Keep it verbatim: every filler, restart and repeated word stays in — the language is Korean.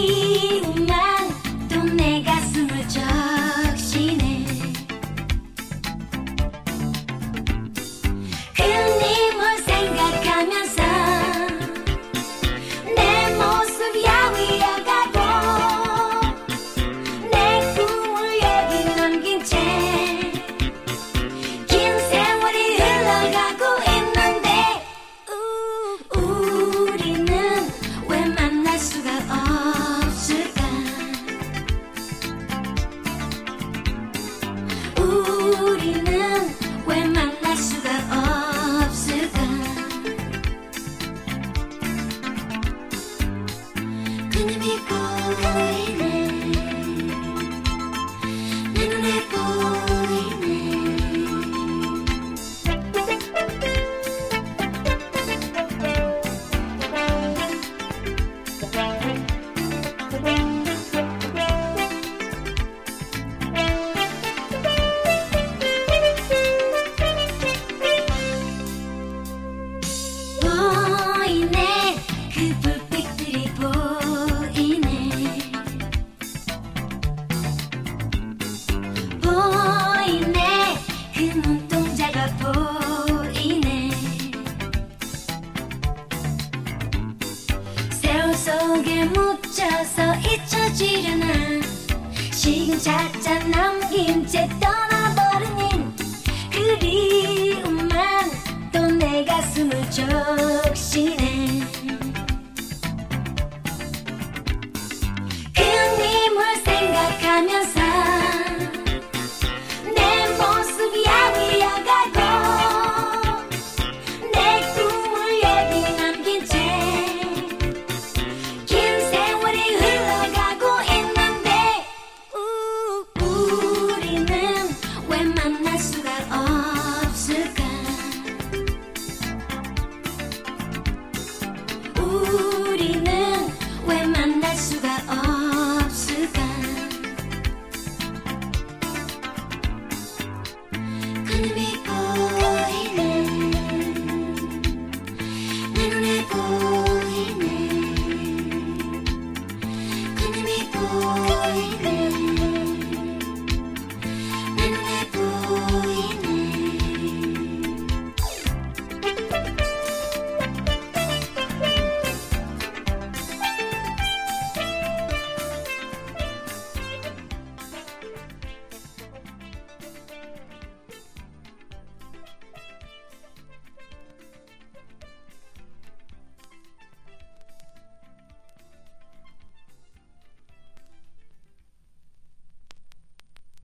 그리움만 또 내 가슴을 적시네. 그님을 생각하면서 내 모습 야위어가고 내 꿈을 여기 남긴 채 긴 세월이 흘러가고 있는데 우, 우리는 왜 만날 수가 없을까? 우리는 왜 만날 수가 없을까? 그님이 보이네. 내 눈에 보이네. 보이네. 그 불빛들이 보이네. 보이네. 그 눈동자가 보이네. 세월 속에 묻혀서 잊혀지려나 시금차차 남긴 채 떠나버리는 그리움만 또 내 가슴을 적시네.